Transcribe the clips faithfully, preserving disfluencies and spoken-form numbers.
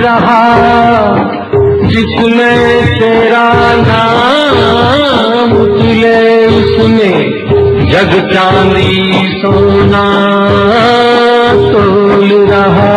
रहा जिसमें तेरा नाम तुले, उसमें जग चांदी सोना तोल रहा।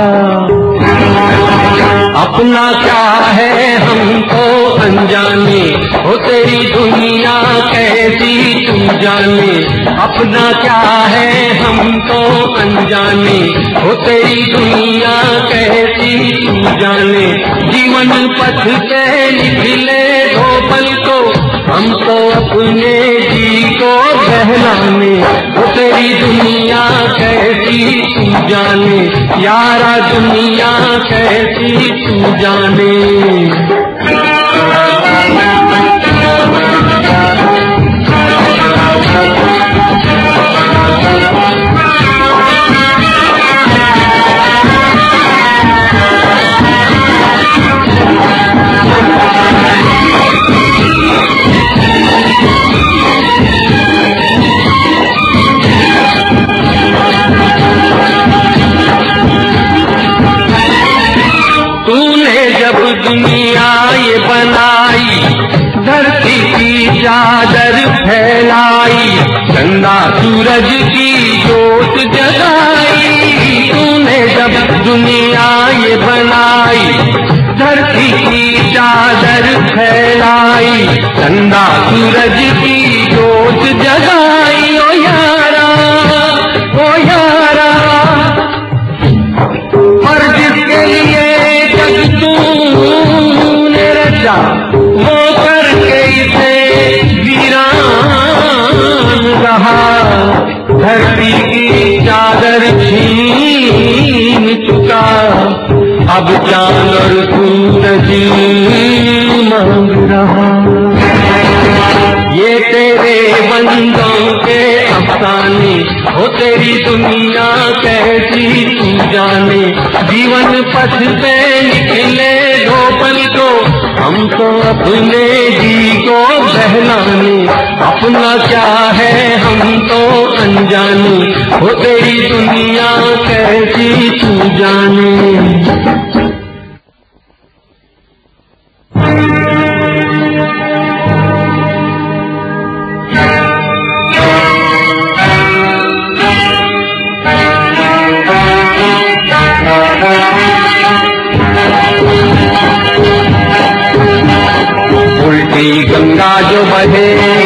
अपना क्या है हमको अनजाने, हो तेरी दुनिया कैसी तू जाने। अपना क्या है हमको अनजाने, हो तेरी दुनिया कैसी तू जाने। जीवन पथ पे निकले दो पल को, हमको अपने जी को बहलाने। हो तेरी दुनिया कैसी तू जाने, यारा दुनिया कैसी तू जाने। दुनिया ये बनाई, धरती की चादर फैलाई, चंदा सूरज की जोत जगाई। तूने जब दुनिया ये बनाई, धरती की चादर फैलाई, चंदा सूरज की जोत जगाई। ओ यारा ओ यारा, और जिसके लिए तूने रचा वो करके इसे वीरान रहा। धरती की चादर छीन चुका, अब चांद और सूरज मांग रहा। ये तेरे बंदों के अफसाने, हो तेरी दुनिया कैसी तू जाने। जीवन पथ पे निकले दो पल को, हमको अपने जी को बहलाने। अपना क्या है हम तो अनजाने, हो तेरी दुनिया कैसी तू जाने। गंगा जो बहे,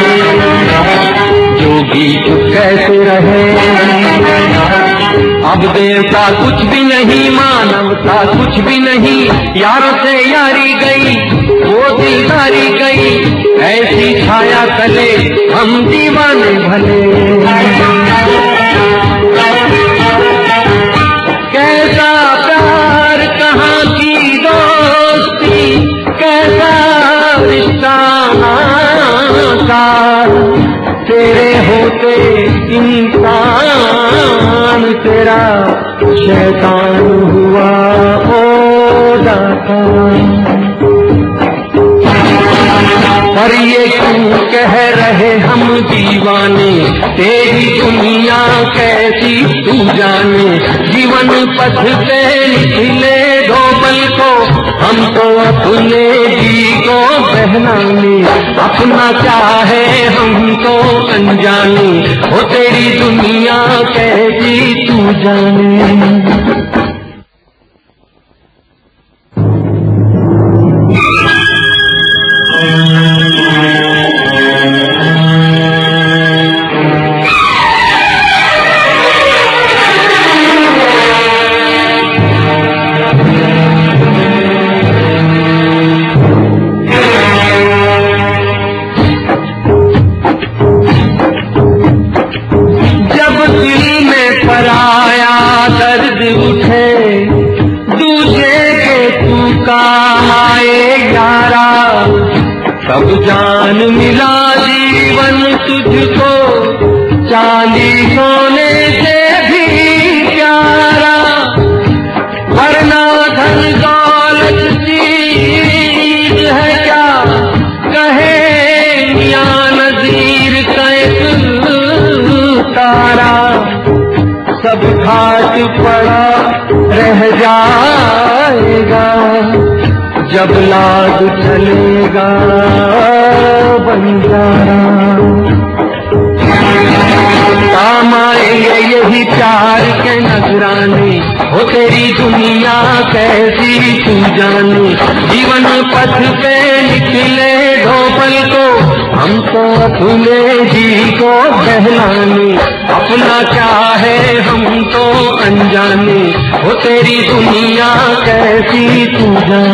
जोगी चुप कैसे रहे। अब देवता कुछ भी नहीं, मानवता कुछ भी नहीं, यारों से यारी गई, वो दिलदारी गई। ऐसी छाया तले हम दीवाने भले। कैसा प्यार, कहाँ की दोस्ती, कैसा रिश्ता तेरे होते इंसान तेरा शैतान हुआ ओ दाता। पर ये क्यों कह रहे हम दीवाने, तेरी दुनिया कैसी तू जाने। जीवन पथ पे निकले दो पल को, हमको अपने जी को बहलाने। अपना क्या है हमको अनजाने, हो तेरी दुनिया कैसी तू जाने। कब जान मिला जीवन तुझको, चांदी सोने से भी प्यारा। वरना धन दौलत चीज है क्या, कहे मियां नज़ीर का एक तारा। सब घाट पड़ा रह जाएगा। जब लाद चलेगा बंजारा, काम आएंगे यही प्यार के नजराने, हो तेरी दुनिया कैसी तू जाने। जीवन पथ पे निकले दो पल को हम तो अपने जी को बहलाने, अपना क्या है हम तो अनजाने, हो तेरी दुनिया कैसी तू जाने।